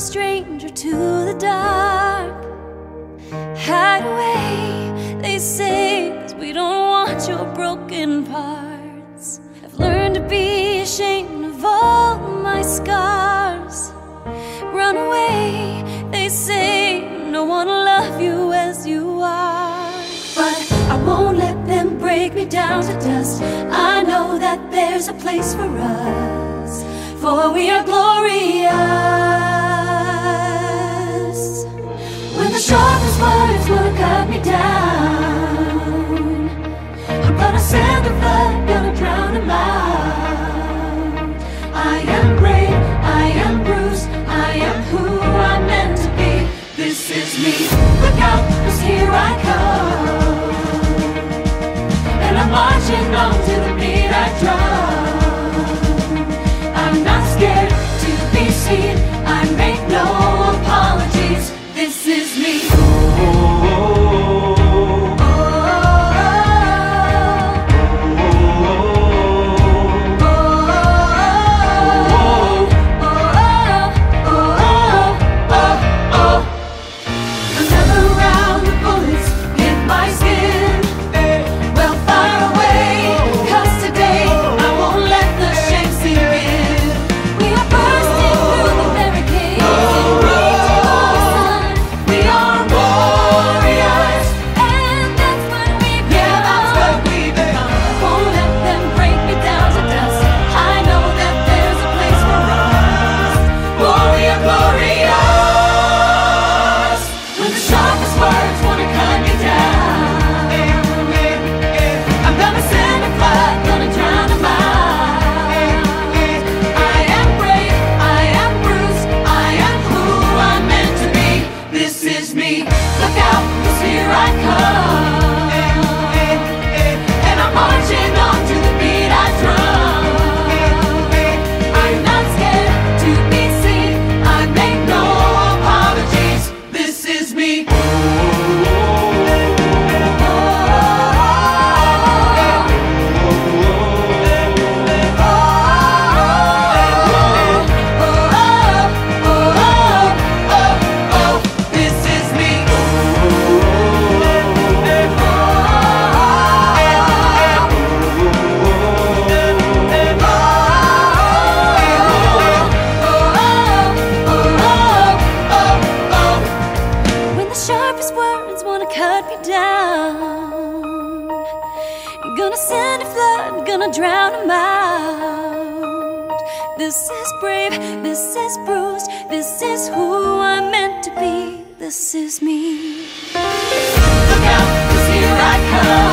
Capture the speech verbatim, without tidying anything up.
stranger to the dark. Hide away, they say, 'cause we don't want your broken parts. I've learned to be ashamed of all my scars. Run away, they say, no one will love you as you are. But I won't let them break me down to dust. I know that there's a place for us, for we are glorious. When the sharpest words wanna cut me down, I'm gonna send the flood, gonna drown them out. I am brave, I am bruised, I am who I'm meant to be. This is me, look out, 'cause here I come, and I'm marching on to the beat I drum. I'm not scared to be seen, I make no apologies. This is me. Gonna send a flood, gonna drown them out. This is brave, this is bruised, this is who I'm meant to be. This is me. Look out, 'cause here I come.